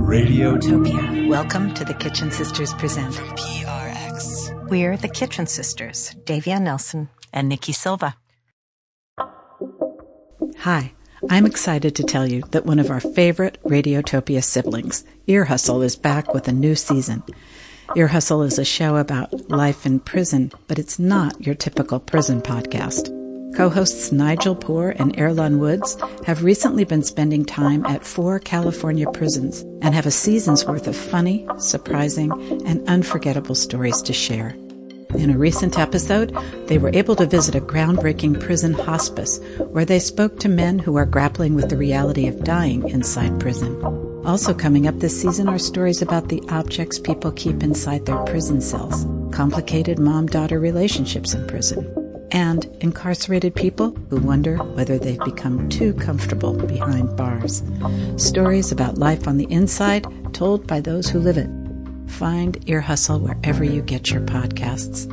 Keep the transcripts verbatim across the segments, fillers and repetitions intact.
Radiotopia. Welcome to the Kitchen Sisters Present. From P R X. We're the Kitchen Sisters, Davia Nelson and Nikki Silva. Hi, I'm excited to tell you that one of our favorite Radiotopia siblings, Ear Hustle, is back with a new season. Ear Hustle is a show about life in prison, but it's not your typical prison podcast. Co-hosts Nigel Poor and Erlon Woods have recently been spending time at four California prisons and have a season's worth of funny, surprising, and unforgettable stories to share. In a recent episode, they were able to visit a groundbreaking prison hospice where they spoke to men who are grappling with the reality of dying inside prison. Also coming up this season are stories about the objects people keep inside their prison cells, complicated mom-daughter relationships in prison, and incarcerated people who wonder whether they've become too comfortable behind bars. Stories about life on the inside told by those who live it. Find Ear Hustle wherever you get your podcasts.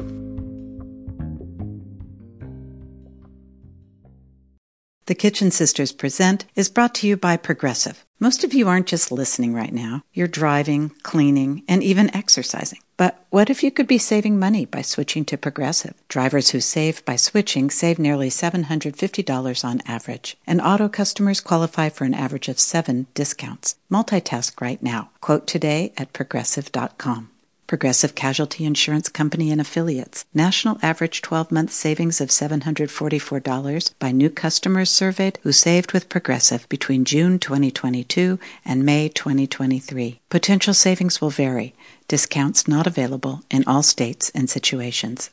The Kitchen Sisters Present is brought to you by Progressive. Most of you aren't just listening right now. You're driving, cleaning, and even exercising. But what if you could be saving money by switching to Progressive? Drivers who save by switching save nearly seven hundred fifty dollars on average, and auto customers qualify for an average of seven discounts. Multitask right now. Quote today at progressive dot com. Progressive Casualty Insurance Company and Affiliates. National average twelve-month savings of seven hundred forty-four dollars by new customers surveyed who saved with Progressive between June twenty twenty-two and May twenty twenty-three. Potential savings will vary. Discounts not available in all states and situations.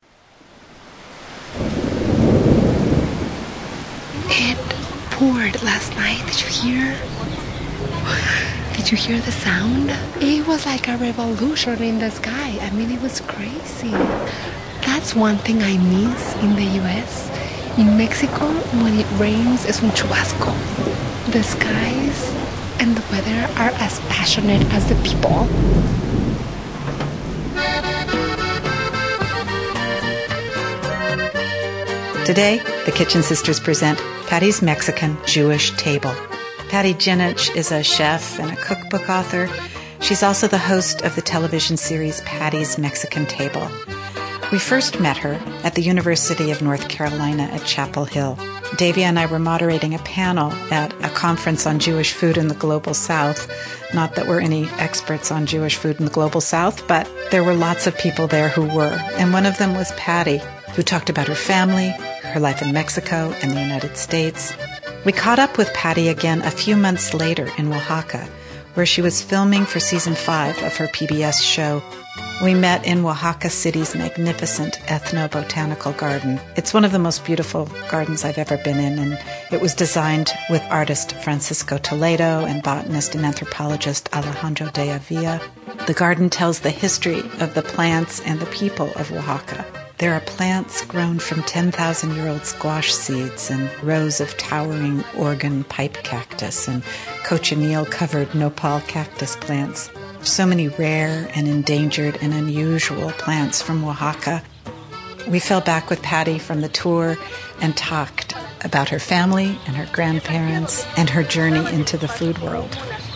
It poured last night. Did you hear? Did you hear the sound? It was like a revolution in the sky. I mean, it was crazy. That's one thing I miss in the U S. In Mexico, when it rains, es un chubasco. The skies and the weather are as passionate as the people. Today, the Kitchen Sisters present Patty's Mexican Jewish Table. Patty Jinich is a chef and a cookbook author. She's also the host of the television series Patty's Mexican Table. We first met her at the University of North Carolina at Chapel Hill. Davia and I were moderating a panel at a conference on Jewish food in the Global South. Not that we're any experts on Jewish food in the Global South, but there were lots of people there who were. And one of them was Patty, who talked about her family, her life in Mexico and the United States. We caught up with Patty again a few months later in Oaxaca, where she was filming for season five of her P B S show. We met in Oaxaca City's magnificent ethnobotanical garden. It's one of the most beautiful gardens I've ever been in, and it was designed with artist Francisco Toledo and botanist and anthropologist Alejandro de Avila. The garden tells the history of the plants and the people of Oaxaca. There are plants grown from ten thousand year old squash seeds and rows of towering Oregon pipe cactus and cochineal-covered nopal cactus plants. So many rare and endangered and unusual plants from Oaxaca. We fell back with Patty from the tour and talked about her family and her grandparents and her journey into the food world.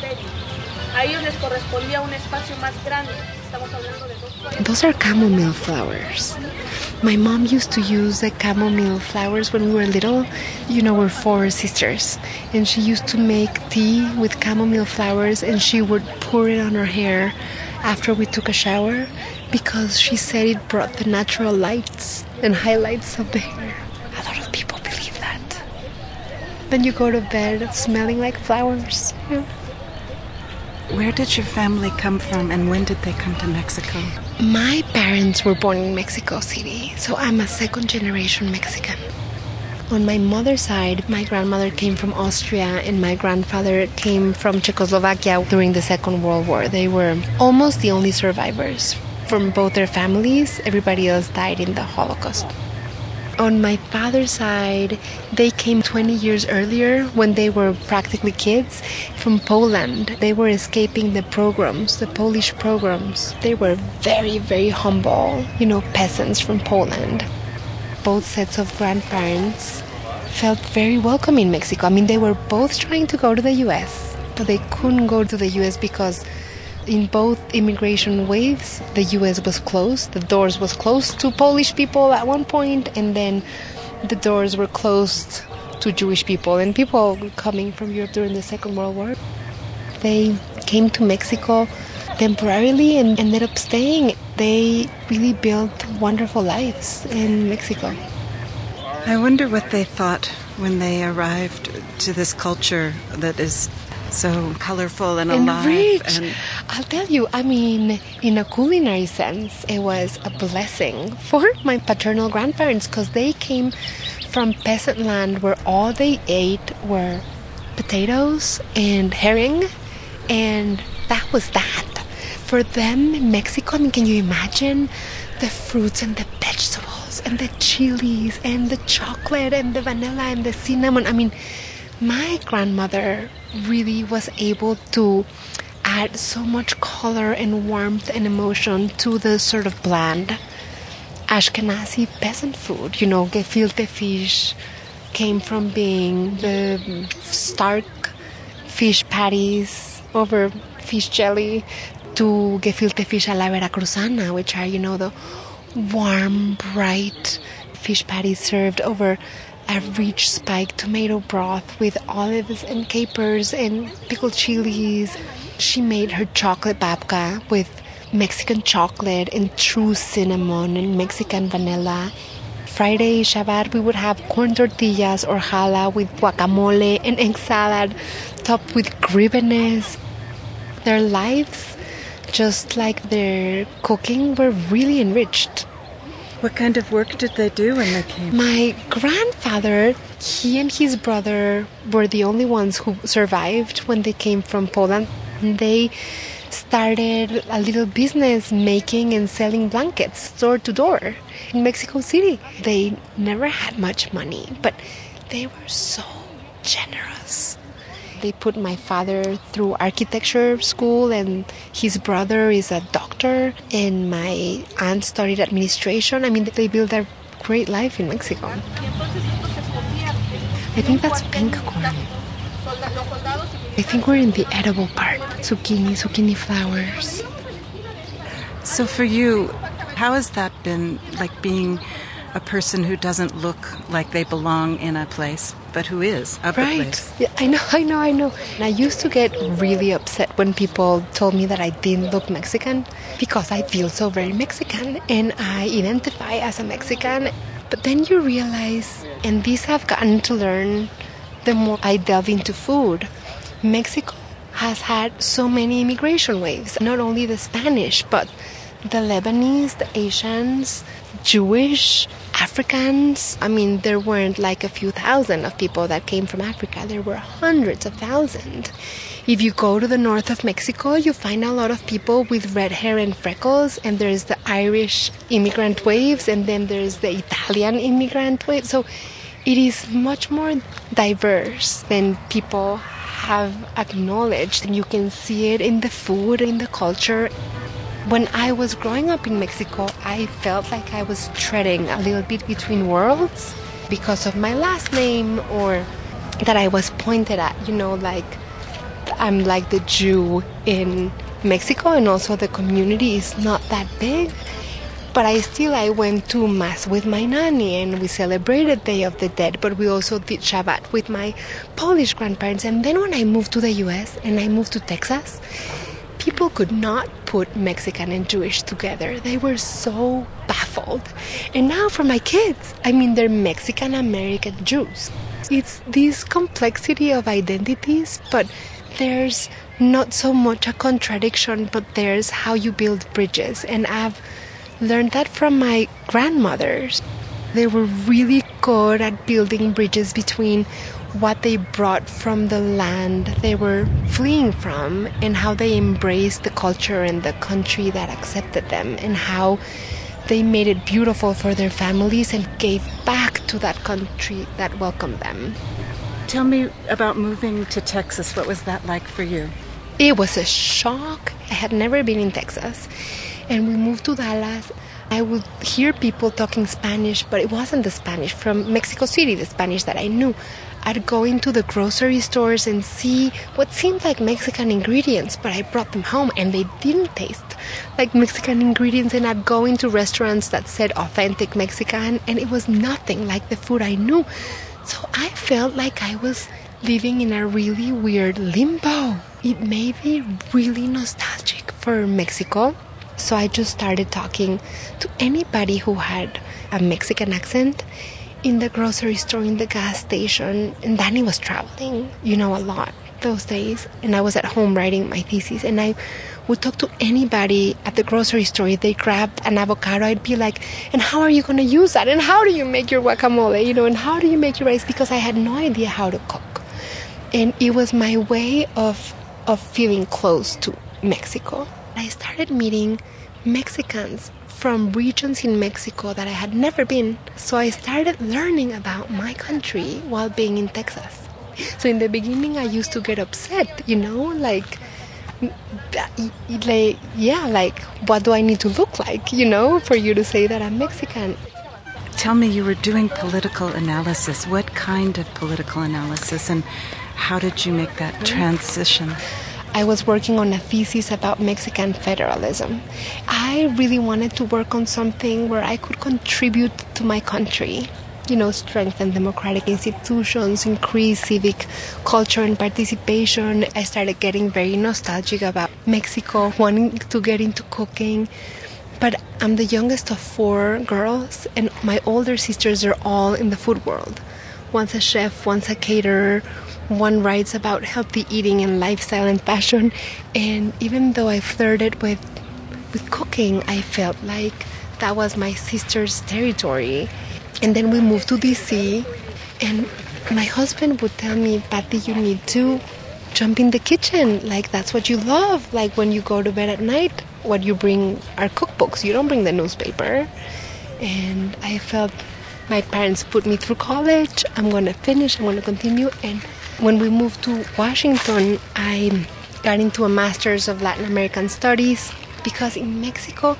Those are chamomile flowers. My mom used to use the chamomile flowers when we were little. You know, we're four sisters. And she used to make tea with chamomile flowers, and she would pour it on her hair after we took a shower because she said it brought the natural lights and highlights of the hair. A lot of people believe that. Then you go to bed smelling like flowers. Yeah. Where did your family come from, and when did they come to Mexico? My parents were born in Mexico City, so I'm a second-generation Mexican. On my mother's side, my grandmother came from Austria, and my grandfather came from Czechoslovakia during the Second World War. They were almost the only survivors from both their families. Everybody else died in the Holocaust. On my father's side, they came twenty years earlier when they were practically kids from Poland. They were escaping the pogroms, the Polish pogroms. They were very, very humble, you know, peasants from Poland. Both sets of grandparents felt very welcome in Mexico. I mean, they were both trying to go to the U S but they couldn't go to the U S because in both immigration waves, the U S was closed. The doors was closed to Polish people at one point, and then the doors were closed to Jewish people and people coming from Europe during the Second World War. They came to Mexico temporarily and ended up staying. They really built wonderful lives in Mexico. I wonder what they thought when they arrived to this culture that is so colorful and, and alive. Rich. And I'll tell you, I mean, in a culinary sense, it was a blessing for my paternal grandparents because they came from peasant land where all they ate were potatoes and herring, and that was that. For them in Mexico, I mean, can you imagine the fruits and the vegetables and the chilies and the chocolate and the vanilla and the cinnamon? I mean, my grandmother really was able to add so much color and warmth and emotion to the sort of bland Ashkenazi peasant food. You know, gefilte fish came from being the stark fish patties over fish jelly to gefilte fish a la veracruzana, which are, you know, the warm, bright fish patties served over a rich spiked tomato broth with olives and capers and pickled chilies. She made her chocolate babka with Mexican chocolate and true cinnamon and Mexican vanilla. Friday, Shabbat, we would have corn tortillas or challah with guacamole and egg salad topped with gribenes. Their lives, just like their cooking, were really enriched. what kind of work did they do when they came? My grandfather, he and his brother were the only ones who survived when they came from Poland. They started a little business making and selling blankets door to door in Mexico City. They never had much money, but they were so generous. They put my father through architecture school, and his brother is a doctor, and my aunt studied administration. I mean, they built a great life in Mexico. I think that's pink corn. I think we're in the edible part. Zucchini, zucchini flowers. So for you, how has that been, like being a person who doesn't look like they belong in a place, but who is of right. the place? Yeah, I know, I know, I know. And I used to get really upset when people told me that I didn't look Mexican because I feel so very Mexican and I identify as a Mexican. But then you realize, and this I've gotten to learn the more I delve into food, Mexico has had so many immigration waves, not only the Spanish, but the Lebanese, the Asians, Jewish, Africans. I mean, there weren't like a few thousand of people that came from Africa. There were hundreds of thousands. If you go to the north of Mexico, you find a lot of people with red hair and freckles, and there's the Irish immigrant waves, and then there's the Italian immigrant wave. So it is much more diverse than people have acknowledged, and you can see it in the food, in the culture. When I was growing up in Mexico, I felt like I was treading a little bit between worlds because of my last name, or that I was pointed at, you know, like I'm like the Jew in Mexico, and also the community is not that big. But I still, I went to Mass with my nanny, and we celebrated Day of the Dead, but we also did Shabbat with my Polish grandparents. And then when I moved to the U S and I moved to Texas, people could not put Mexican and Jewish together. They were so baffled. And now for my kids, I mean, they're Mexican-American Jews. It's this complexity of identities, but there's not so much a contradiction, but there's how you build bridges. And I've learned that from my grandmothers. They were really good at building bridges between what they brought from the land they were fleeing from, and how they embraced the culture and the country that accepted them, and how they made it beautiful for their families and gave back to that country that welcomed them. Tell me about moving to Texas. What was that like for you? It was a shock. I had never been in Texas, and we moved to Dallas. I would hear people talking Spanish, but it wasn't the Spanish from Mexico City, the Spanish that I knew. I'd go into the grocery stores and see what seemed like Mexican ingredients, but I brought them home and they didn't taste like Mexican ingredients. And I'd go into restaurants that said authentic Mexican, and it was nothing like the food I knew. So I felt like I was living in a really weird limbo. It made me really nostalgic for Mexico. So I just started talking to anybody who had a Mexican accent in the grocery store, in the gas station. And Danny was traveling, you know, a lot those days. And I was at home writing my thesis. And I would talk to anybody at the grocery store. If they grabbed an avocado, I'd be like, and how are you going to use that? And how do you make your guacamole? You know, and how do you make your rice? Because I had no idea how to cook. And it was my way of of feeling close to Mexico. I started meeting Mexicans from regions in Mexico that I had never been. So I started learning about my country while being in Texas. So in the beginning, I used to get upset, you know, like, like, yeah, like, what do I need to look like, you know, for you to say that I'm Mexican? Tell me, you were doing political analysis. What kind of political analysis, and how did you make that transition? I was working on a thesis about Mexican federalism. I really wanted to work on something where I could contribute to my country, you know, strengthen democratic institutions, increase civic culture and participation. I started getting very nostalgic about Mexico, wanting to get into cooking. But I'm the youngest of four girls, and my older sisters are all in the food world. One's a chef, one's a caterer, one writes about healthy eating and lifestyle and fashion. And even though I flirted with with cooking, I felt like that was my sister's territory. And then we moved to D C, and my husband would tell me, Patty, you need to jump in the kitchen. Like, that's what you love. Like, when you go to bed at night, what you bring are cookbooks. You don't bring the newspaper. And I felt my parents put me through college. I'm going to finish. I'm going to continue. And when we moved to Washington, I got into a master's of Latin American studies, because in Mexico,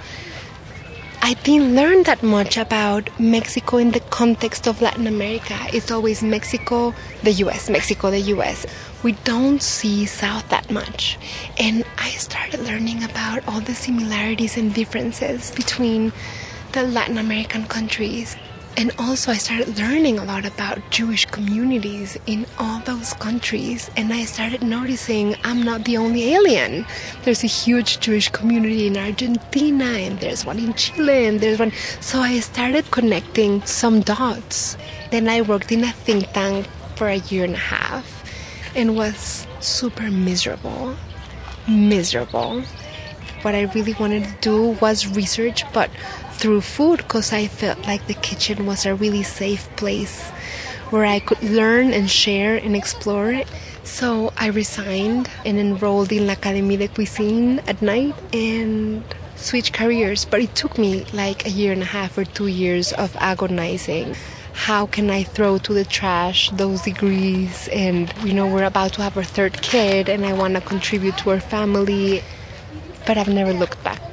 I didn't learn that much about Mexico in the context of Latin America. It's always Mexico, the U S, Mexico, the U S. We don't see South that much. And I started learning about all the similarities and differences between the Latin American countries. And also I started learning a lot about Jewish communities in all those countries. And I started noticing I'm not the only alien. There's a huge Jewish community in Argentina, and there's one in Chile, and there's one. So I started connecting some dots. Then I worked in a think tank for a year and a half and was super miserable. Miserable. What I really wanted to do was research, but through food, because I felt like the kitchen was a really safe place where I could learn and share and explore it. So I resigned and enrolled in l'Académie de Cuisine at night and switched careers. But it took me like a year and a half or two years of agonizing. How can I throw to the trash those degrees? And, you know, we're about to have our third kid, and I want to contribute to our family. But I've never looked back.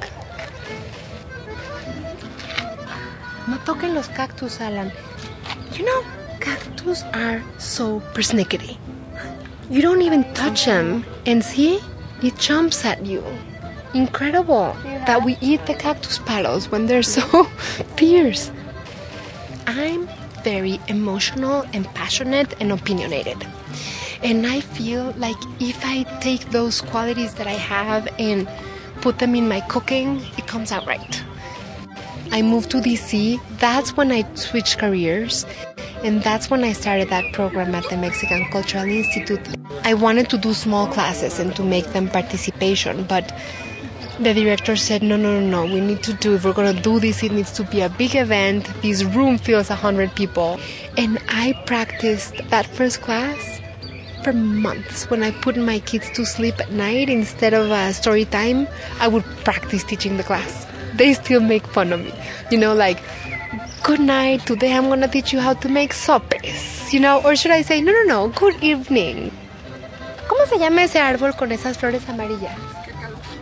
No toquen los cactus, Alan. You know, cactus are so persnickety. You don't even touch them, and see, it jumps at you. Incredible that we eat the cactus palos when they're so fierce. I'm very emotional and passionate and opinionated. And I feel like if I take those qualities that I have and put them in my cooking, it comes out right. I moved to D C. That's when I switched careers. And that's when I started that program at the Mexican Cultural Institute. I wanted to do small classes and to make them participation, but the director said, no, no, no, no, we need to do, if we're going to do this, it needs to be a big event. This room fills one hundred people. And I practiced that first class for months. When I put my kids to sleep at night, instead of uh, story time, I would practice teaching the class. They still make fun of me. You know, like, good night, today I'm going to teach you how to make sopes. You know, or should I say, no, no, no, good evening. ¿Cómo se llama ese árbol con esas flores amarillas?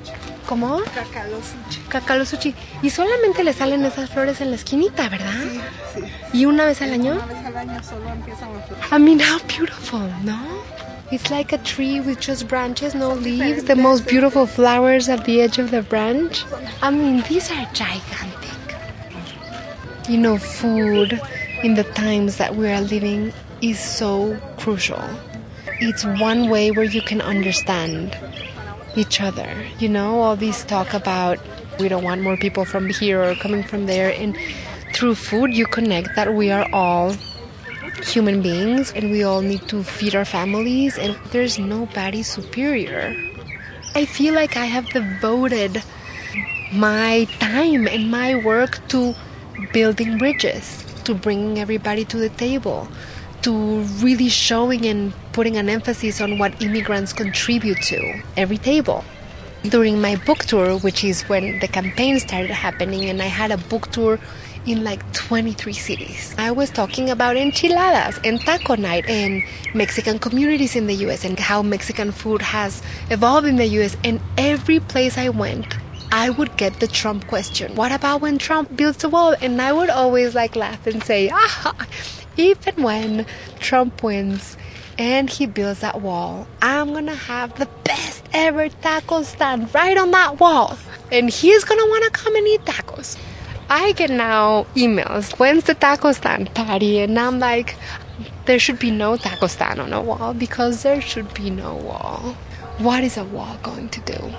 ¿Cómo? Cacalosuchi. Cacalosuchi. Y solamente le salen esas flores en la esquinita, ¿verdad? Sí, sí. ¿Y una vez al año? Una vez al año solo empiezan a florecer. I mean, how beautiful, no? It's like a tree with just branches, no leaves, the most beautiful flowers at the edge of the branch. I mean, these are gigantic. You know, food in the times that we are living is so crucial. It's one way where you can understand each other. You know, all this talk about we don't want more people from here or coming from there. And through food, you connect that we are all human beings and we all need to feed our families and there's nobody superior. I feel like I have devoted my time and my work to building bridges, to bringing everybody to the table, to really showing and putting an emphasis on what immigrants contribute to every table. During my book tour, which is when the campaign started happening, and I had a book tour in like twenty-three cities. I was talking about enchiladas and taco night and Mexican communities in the U S and how Mexican food has evolved in the U S. And every place I went, I would get the Trump question. What about when Trump builds a wall? And I would always like laugh and say, ah, even when Trump wins and he builds that wall, I'm gonna have the best ever taco stand right on that wall. And he's gonna wanna come and eat tacos. I get now emails, when's the taco stand, Patty? And I'm like, there should be no taco stand on a wall because there should be no wall. What is a wall going to do?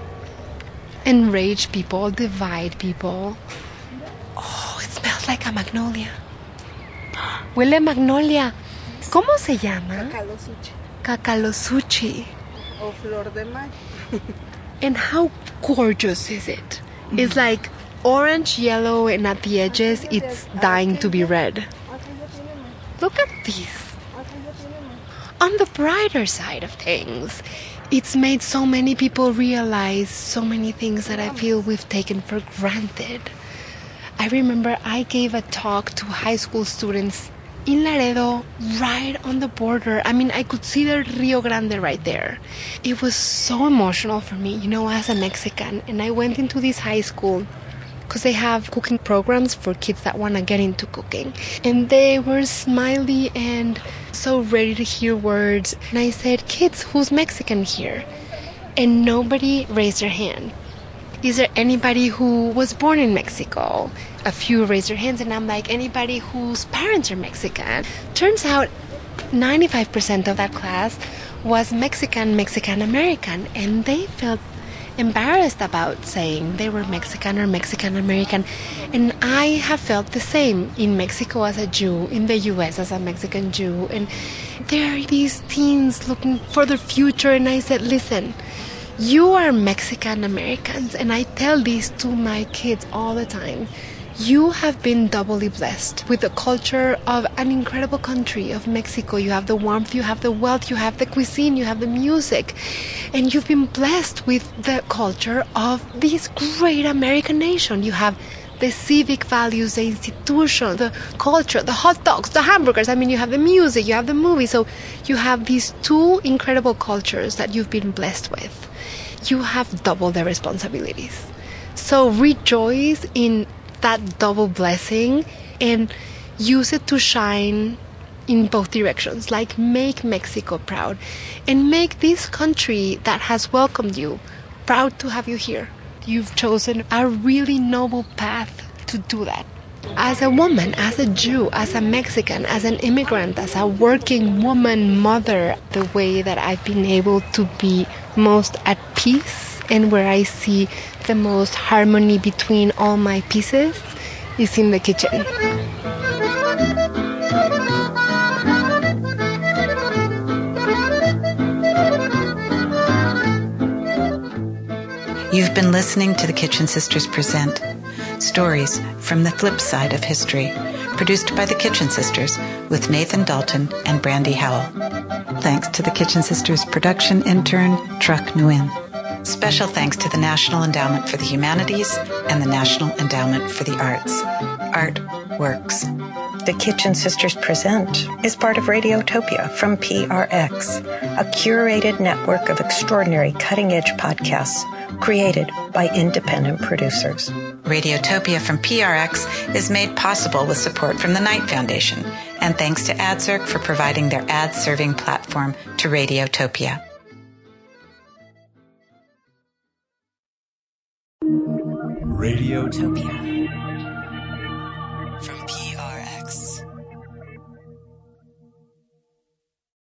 Enrage people, divide people. Oh, it smells like a magnolia. Huele a magnolia. ¿Cómo se llama? Cacalosuchi. Cacalosuchi. O flor de mayo. And how gorgeous is it? Mm-hmm. It's like orange, yellow, and at the edges, it's dying to be red. Look at this. On the brighter side of things, it's made so many people realize so many things that I feel we've taken for granted. I remember I gave a talk to high school students in Laredo, right on the border. I mean, I could see the Rio Grande right there. It was so emotional for me, you know, as a Mexican. And I went into this high school because they have cooking programs for kids that want to get into cooking. And they were smiley and so ready to hear words. And I said, kids, who's Mexican here? And nobody raised their hand. Is there anybody who was born in Mexico? A few raised their hands, and I'm like, anybody whose parents are Mexican? Turns out ninety-five percent of that class was Mexican, Mexican-American, and they felt embarrassed about saying they were Mexican or Mexican-American. And I have felt the same in Mexico as a Jew, in the U S as a Mexican Jew. And there are these teens looking for their future, and I said, listen, you are Mexican-Americans, and I tell this to my kids all the time. You have been doubly blessed with the culture of an incredible country of Mexico. You have the warmth, you have the wealth, you have the cuisine, you have the music. And you've been blessed with the culture of this great American nation. You have the civic values, the institution, the culture, the hot dogs, the hamburgers. I mean, you have the music, you have the movies. So you have these two incredible cultures that you've been blessed with. You have double the responsibilities. So rejoice in that double blessing and use it to shine in both directions. Like, make Mexico proud and make this country that has welcomed you proud to have you here. You've chosen a really noble path to do that. As a woman, as a Jew, as a Mexican, as an immigrant, as a working woman, mother, the way that I've been able to be most at peace and where I see the most harmony between all my pieces is in the kitchen. You've been listening to the Kitchen Sisters present Stories from the Flip Side of History, produced by the Kitchen Sisters with Nathan Dalton and Brandy Howell. Thanks to the Kitchen Sisters production intern, Truck Nguyen. Special thanks to the National Endowment for the Humanities and the National Endowment for the Arts. Art works. The Kitchen Sisters Present is part of Radiotopia from P R X, a curated network of extraordinary cutting-edge podcasts created by independent producers. Radiotopia from P R X is made possible with support from the Knight Foundation, and thanks to AdZerk for providing their ad-serving platform to Radiotopia. Radiotopia.